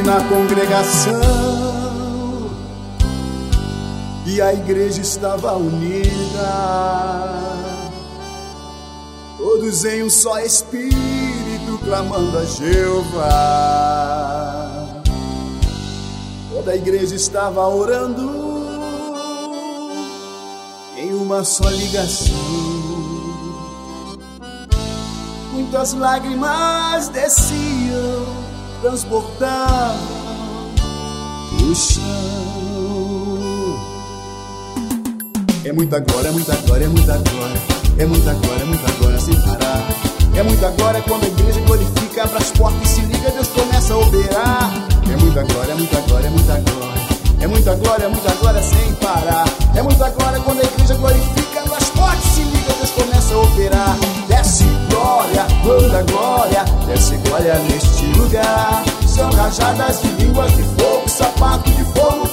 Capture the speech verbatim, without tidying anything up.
na congregação e a igreja estava unida, todos em um só espírito clamando a Jeová. Toda a igreja estava orando em uma só ligação. Muitas lágrimas desciam, transbordavam o chão. É muita glória, é muita glória, é muita glória, é muita glória, é muita glória sem parar. É muita glória quando a igreja glorifica, abre as portas e se liga, Deus começa a operar. É muita glória, é muita glória, é muita glória, é muita glória, é muita glória sem parar. É muita glória quando a igreja glorifica, abre as portas e se liga, Deus começa a operar. Desce glória, toda glória, desce glória neste lugar. São rajadas de línguas de fogo, sapato de fogo